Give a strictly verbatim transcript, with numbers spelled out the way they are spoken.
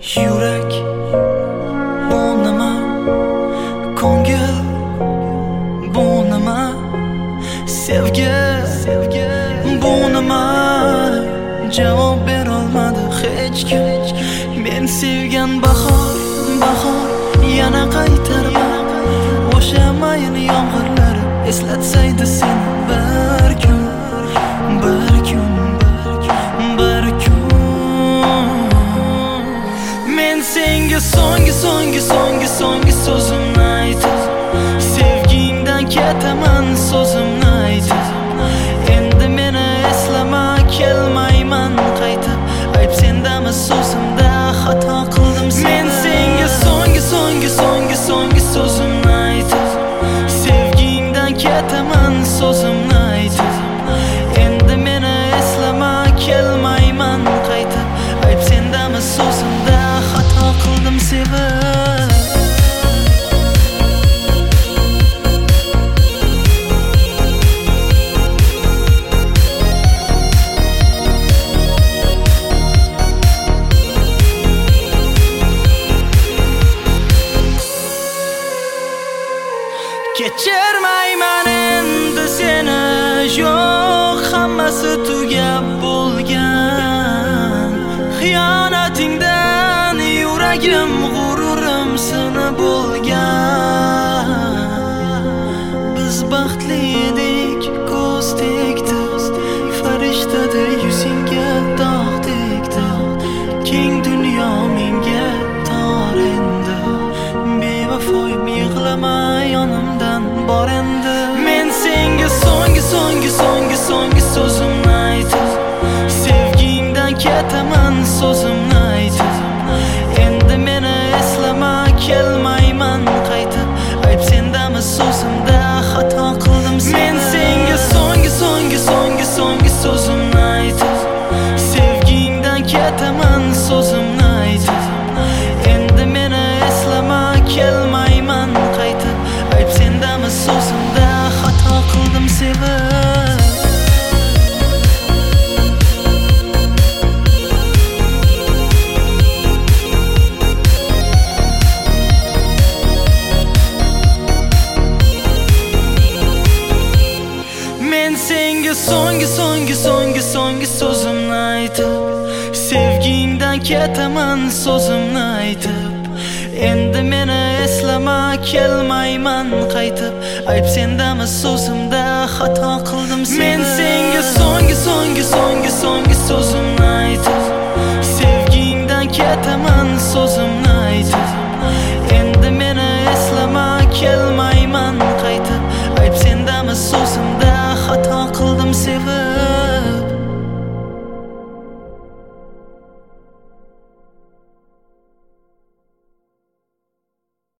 Yurak bu nima, ko'ngil bu nima, sevgi bu nima? Javob berolmadi hech kim. Men sevgan bahor, bahor yana qaytarman. O'sha mayin yomg'irlar eslatsaydi seni bir kun, bir kun, bir kun. Men senga so'nggi, so'nggi, so'nggi, so'nggi so'zimni aytib, sevgingdan ketaman so'zimni aytib. Endi meni eslama, kelmayman qaytib. Ayb sendami so'zimda xato qildim seni. Men senga so'nggi, so'nggi, so'nggi, so'nggi so'zimni aytib, sevgingdan ketaman so'zimni aytib. Endi meni eslama, kelmayman qaytib. Ayb sendami so'zimda xato qildim sevib. Kechirmayman endi seni, yo'q hammasi tugab bo'lgan. Xiyonatingdan yuragim, g'ururim sinib bo'lgan. Biz baxtli edik, ko'z tegdi, farishtadek yuzingga dog' tegdi. Keng dunyo menga tor endi, bevafoyim yig'lama yonimdan bor endi. Men senga so'nggi, so'nggi, so'nggi, so'nggi so'zimni aytib, sevgingdan ketaman so'zimni aytib. Endi meni eslama, kelmayman qaytib. Ayb sendami so'zimda xato qildim seni. Men senga so'nggi, so'nggi, so'nggi, so'nggi so'zimni aytib, sevgingdan ketaman so'zimni aytib. Endi meni eslama, kelmayman qaytib. Ayb sendami so'zimda xato qildim sevib. Men senga so'nggi, so'nggi, so'nggi, so'nggi so'zimni aytib, sevgingdan ketaman so'zimni aytib. Endi meni eslama, kelmayman qaytib. Ayb sendami so'zimda xato qildim seni. Men senga so'nggi, so'nggi, so'nggi, so'nggi so'zimni aytib, sevgingdan ketaman so'zimni